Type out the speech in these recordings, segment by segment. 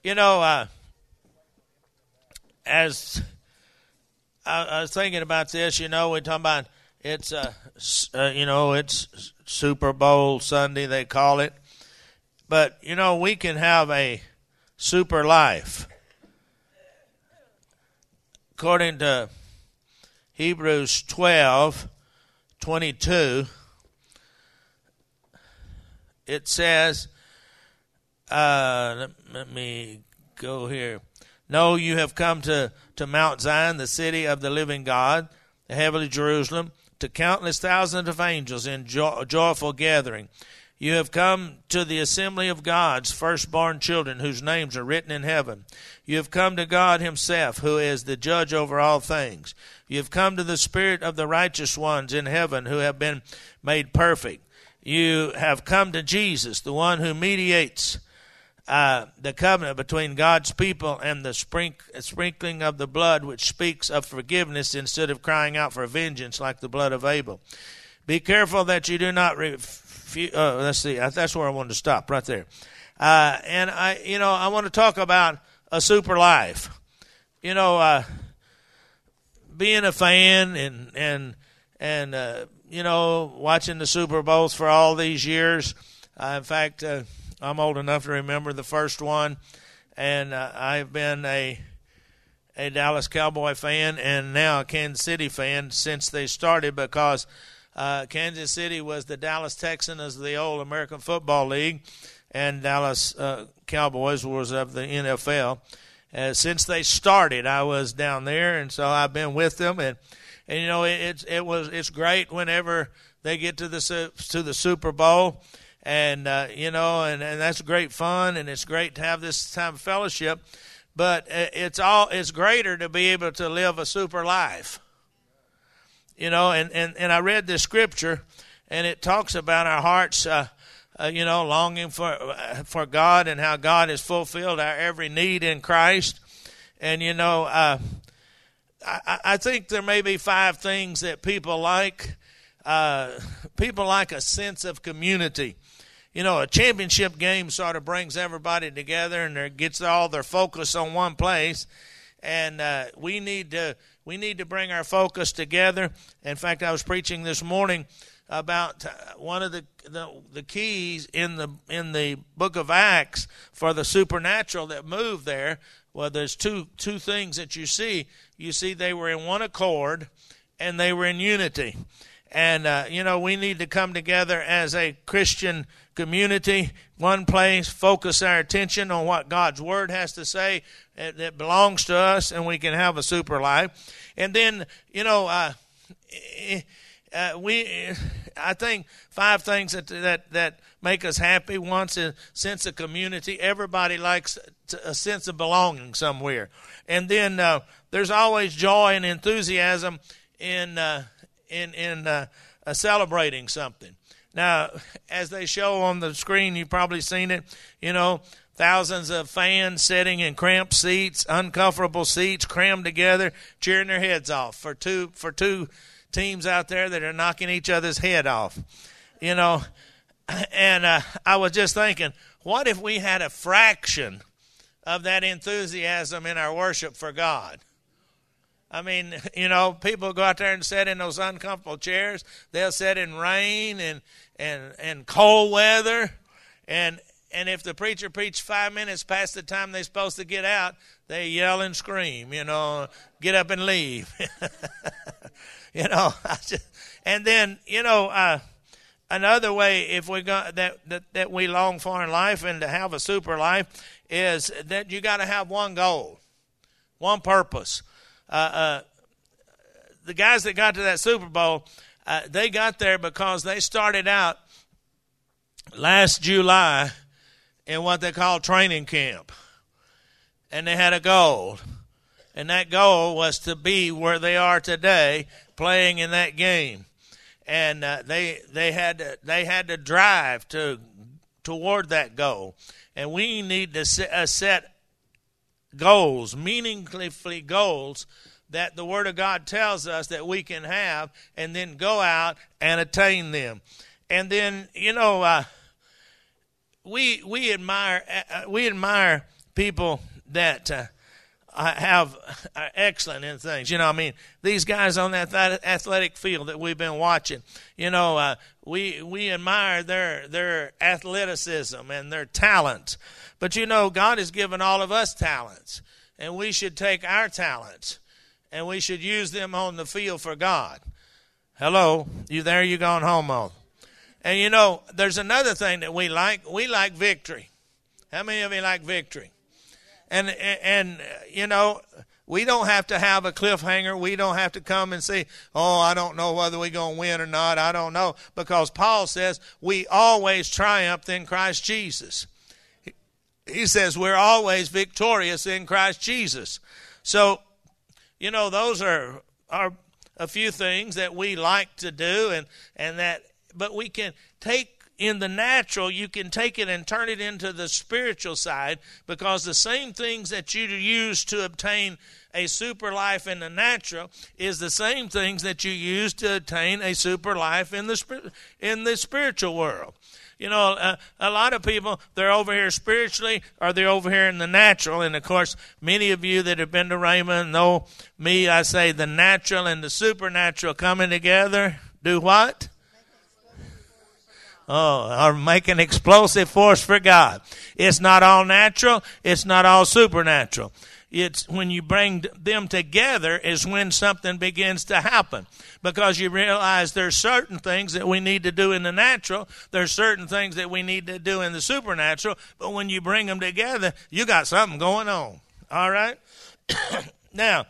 As I was thinking about this, we're talking about it's Super Bowl Sunday, they call it. But, we can have a super life. According to Hebrews 12:22, it says, let me go here. No, you have come to Mount Zion, the city of the living God, the heavenly Jerusalem, to countless thousands of angels in joyful gathering. You have come to the assembly of God's firstborn children, whose names are written in heaven. You have come to God himself, who is the judge over all things. You have come to the spirit of the righteous ones in heaven, who have been made perfect. You have come to Jesus, the one who mediates the covenant between God's people and the sprinkling of the blood, which speaks of forgiveness instead of crying out for vengeance like the blood of Abel. Be careful that you do not let's see. That's where I wanted to stop, right there. And I want to talk about a super life. Being a fan and watching the Super Bowls for all these years. In fact, I'm old enough to remember the first one, and I've been a Dallas Cowboy fan and now a Kansas City fan since they started, because Kansas City was the Dallas Texans of the old American Football League, and Dallas Cowboys was of the NFL. Since they started, I was down there, and so I've been with them, and it's great whenever they get to the Super Bowl, and and that's great fun, and it's great to have this time of fellowship. But it's greater to be able to live a super life. And I read this scripture, and it talks about our hearts, longing for God, and how God has fulfilled our every need in Christ. And, I think there may be 5 things that people like. People like a sense of community. A championship game sort of brings everybody together, and gets all their focus on one place. And we need to bring our focus together. In fact, I was preaching this morning about one of the keys in the book of Acts for the supernatural that moved there. Well, there's two things that you see. You see, they were in one accord, and they were in unity. And we need to come together as a Christian community, one place, focus our attention on what God's Word has to say that belongs to us, and we can have a super life. And then, I think 5 things that make us happy. One's a sense of community. Everybody likes a sense of belonging somewhere. And then there's always joy and enthusiasm in celebrating something. Now, as they show on the screen, you've probably seen it, thousands of fans sitting in cramped seats, uncomfortable seats, crammed together, cheering their heads off for two teams out there that are knocking each other's head off. And I was just thinking, what if we had a fraction of that enthusiasm in our worship for God? I mean, people go out there and sit in those uncomfortable chairs. They'll sit in rain and cold weather. And if the preacher preached 5 minutes past the time they're supposed to get out, they yell and scream, get up and leave. And then, another way if we got that we long for in life and to have a super life is that you got to have one goal, one purpose. The guys that got to that Super Bowl, they got there because they started out last July in what they call training camp. And they had a goal. And that goal was to be where they are today, playing in that game. And they had to drive toward that goal. And we need to set goals, meaningfully goals, that the Word of God tells us that we can have, and then go out and attain them. And then, we admire people that are excellent in things. You know, I mean, these guys on that athletic field that we've been watching, you know, we admire their athleticism and their talent. But, you know, God has given all of us talents, and we should take our talents and we should use them on the field for God. Hello, you there? You going home on? And, you know, there's another thing that we like. We like victory. How many of you like victory? And you know, we don't have to have a cliffhanger. We don't have to come and say, oh, I don't know whether we're going to win or not. I don't know. Because Paul says we always triumph in Christ Jesus. He says we're always victorious in Christ Jesus. So, you know, those are a few things that we like to do, and that, but we can take in the natural, you can take it and turn it into the spiritual side, because the same things that you use to obtain a super life in the natural is the same things that you use to attain a super life in the spiritual world. You know, a lot of people, they're over here spiritually or they're over here in the natural. And, of course, many of you that have been to Raymond know me. I say the natural and the supernatural coming together do what? Or make an explosive force for God. It's not all natural. It's not all supernatural. It's when you bring them together is when something begins to happen. Because you realize there's certain things that we need to do in the natural. There's certain things that we need to do in the supernatural. But when you bring them together, you got something going on. All right? Now,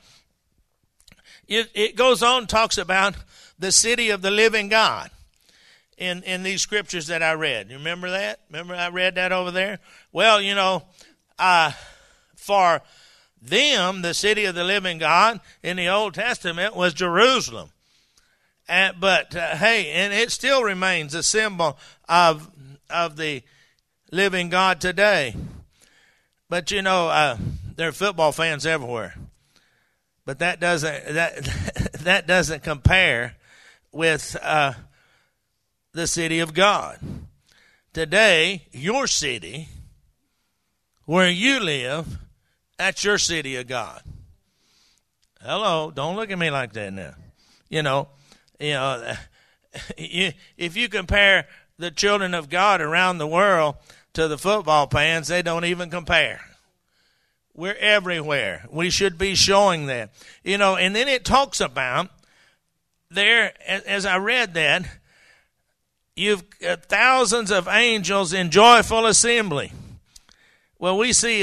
it goes on, talks about the city of the living God. In these scriptures that I read. You remember that? Remember I read that over there? Well, you know, for them, the city of the living God in the Old Testament was Jerusalem. But hey, and it still remains a symbol of the living God today. But, you know, there are football fans everywhere. But that doesn't compare with the city of God. Today, your city, where you live, that's your city of God. Hello, don't look at me like that now. You know, if you compare the children of God around the world to the football fans, they don't even compare. We're everywhere. We should be showing that. You know, and then it talks about there, as I read that, you've thousands of angels in joyful assembly. Well, we see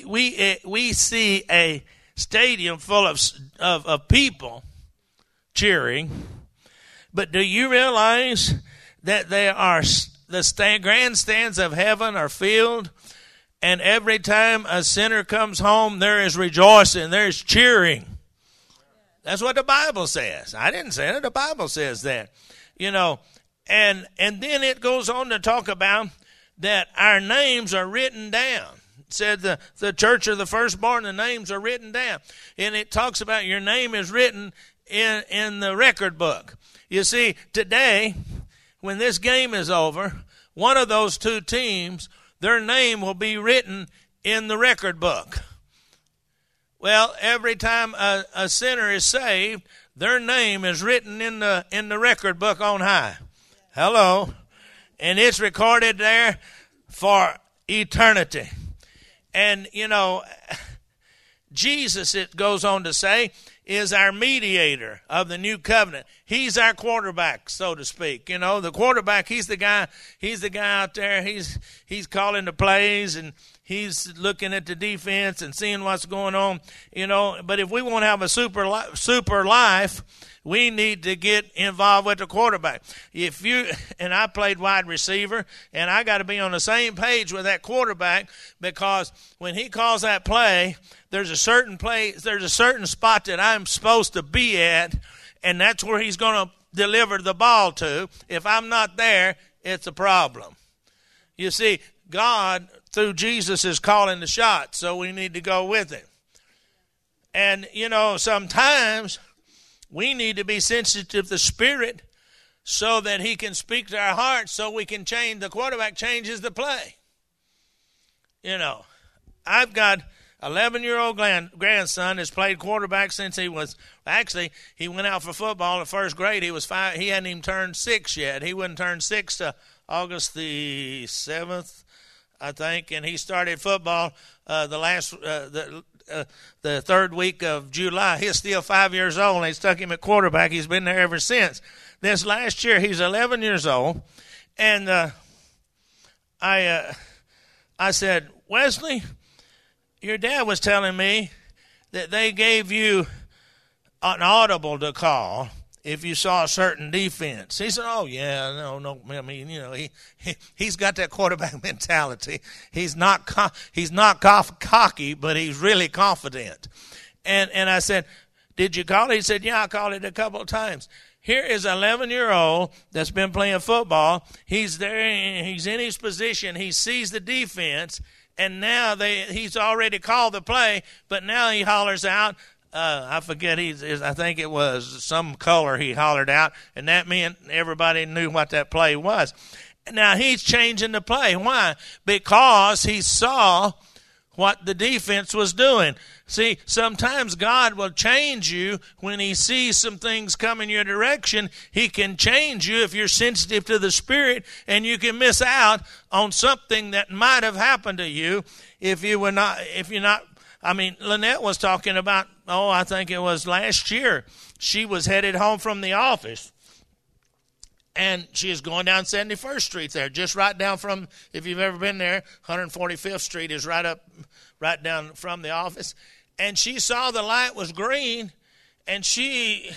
a stadium full of people cheering, but do you realize that the grandstands of heaven are filled, and every time a sinner comes home, there is rejoicing, there is cheering. That's what the Bible says. I didn't say it. The Bible says that. You know. And then it goes on to talk about that our names are written down. It said the church of the firstborn, the names are written down. And it talks about your name is written in the record book. You see, today, when this game is over, one of those two teams, their name will be written in the record book. Well, every time a sinner is saved, their name is written in the record book on high. Hello. And it's recorded there for eternity. And, you know, Jesus, it goes on to say, is our mediator of the new covenant. He's our quarterback, so to speak. You know, the quarterback, he's the guy out there. He's calling the plays, and he's looking at the defense and seeing what's going on. You know, but if we want to have a super life, we need to get involved with the quarterback. And I played wide receiver, and I got to be on the same page with that quarterback, because when he calls that play, there's a certain spot that I'm supposed to be at, and that's where he's going to deliver the ball to. If I'm not there, it's a problem. You see, God, through Jesus, is calling the shots, so we need to go with it. And, you know, sometimes we need to be sensitive to the Spirit so that he can speak to our hearts, so we can change. The quarterback changes the play. You know, I've got 11-year-old grandson has played quarterback since he was, actually, he went out for football in first grade. He was 5. He hadn't even turned 6 yet. He wouldn't turn 6 to August the 7th, I think, and he started football the third week of July. He's still 5 years old, and they stuck him at quarterback. He's been there ever since. This last year, he's 11 years old, and I said, Wesley, your dad was telling me that they gave you an audible to call if you saw a certain defense. He said, oh, yeah, no, I mean, you know, he's got that quarterback mentality. He's not cocky, but he's really confident. And I said, did you call it? He said, yeah, I called it a couple of times. Here is an 11-year-old that's been playing football. He's there. He's in his position. He sees the defense, and now he's already called the play, but now he hollers out, I forget, I think it was some color he hollered out, and that meant everybody knew what that play was. Now he's changing the play. Why? Because he saw what the defense was doing. See, sometimes God will change you when he sees some things coming your direction. He can change you if you're sensitive to the Spirit, and you can miss out on something that might have happened to you if you're not. I mean, Lynette was talking about, I think it was last year. She was headed home from the office, and she is going down 71st Street there, just right down from, if you've ever been there, 145th Street is right down from the office. And she saw the light was green, and she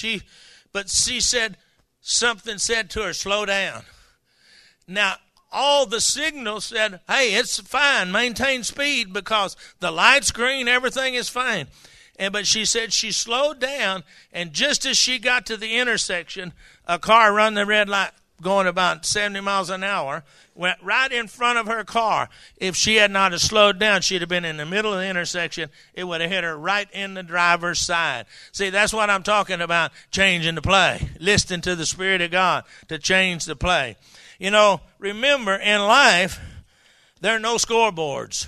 said, something said to her, slow down. Now, all the signals said, hey, it's fine, maintain speed because the light's green, everything is fine. But she said she slowed down, and just as she got to the intersection, a car run the red light going about 70 miles an hour, went right in front of her car. If she had not have slowed down, she'd have been in the middle of the intersection. It would have hit her right in the driver's side. See, that's what I'm talking about, changing the play. Listening to the Spirit of God to change the play. You know, remember, in life, there are no scoreboards.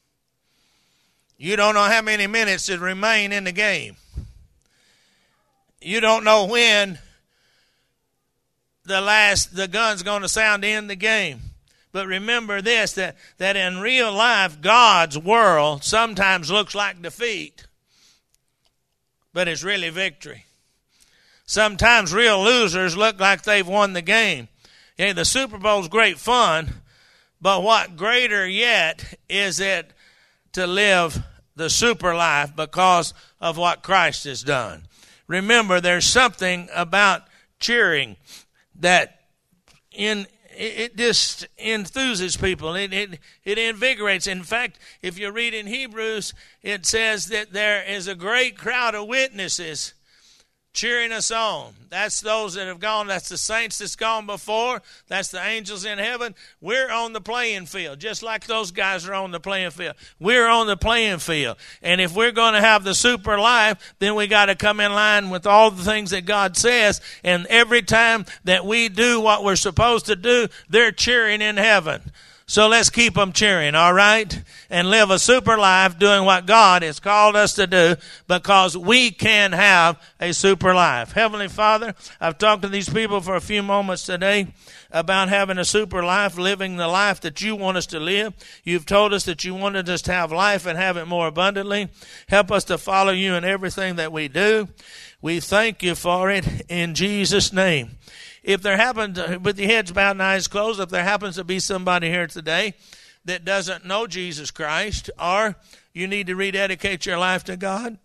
You don't know how many minutes that remain in the game. You don't know when the gun's going to sound to end the game. But remember this, that in real life, God's world sometimes looks like defeat, but it's really victory. Sometimes real losers look like they've won the game. Yeah, the Super Bowl's great fun, but what greater yet is it to live the super life because of what Christ has done. Remember, there's something about cheering that it just enthuses people. It invigorates. In fact, if you read in Hebrews, it says that there is a great crowd of witnesses cheering us on. That's those that have gone. That's the saints that's gone before. That's the angels in heaven. We're on the playing field, just like those guys are on the playing field. We're on the playing field. And if we're going to have the super life, then we got to come in line with all the things that God says. And every time that we do what we're supposed to do, they're cheering in heaven. So let's keep them cheering, all right? And live a super life doing what God has called us to do, because we can have a super life. Heavenly Father, I've talked to these people for a few moments today about having a super life, living the life that you want us to live. You've told us that you wanted us to have life and have it more abundantly. Help us to follow you in everything that we do. We thank you for it in Jesus' name. If there happens, with your heads bowed and eyes closed, if there happens to be somebody here today that doesn't know Jesus Christ, or you need to rededicate your life to God,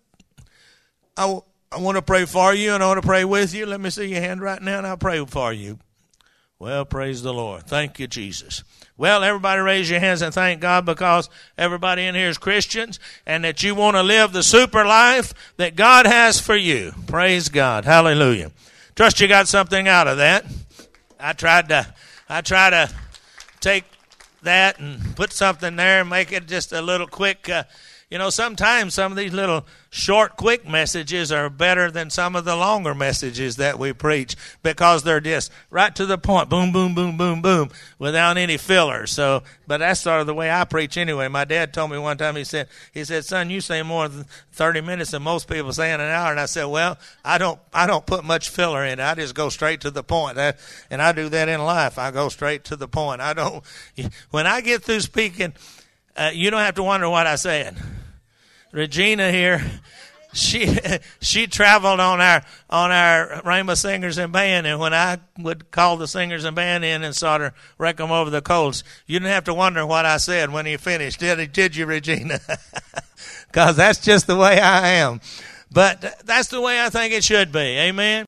I want to pray for you, and I want to pray with you. Let me see your hand right now, and I'll pray for you. Well, praise the Lord. Thank you, Jesus. Well, everybody raise your hands and thank God, because everybody in here is Christians, and that you want to live the super life that God has for you. Praise God. Hallelujah. Trust you got something out of that. I try to take that and put something there and make it just a little quick, sometimes some of these little short, quick messages are better than some of the longer messages that we preach because they're just right to the point, boom, boom, boom, boom, boom, without any filler. So, but that's sort of the way I preach anyway. My dad told me one time, he said, son, you say more than 30 minutes than most people say in an hour. And I said, well, I don't put much filler in it. I just go straight to the point. And I do that in life. I go straight to the point. When I get through speaking, you don't have to wonder what I said. Regina here, she traveled on our Rainbow Singers and Band, and when I would call the singers and band in and sort of wreck them over the coals, you didn't have to wonder what I said when he finished. Did you, Regina? Because that's just the way I am. But that's the way I think it should be. Amen.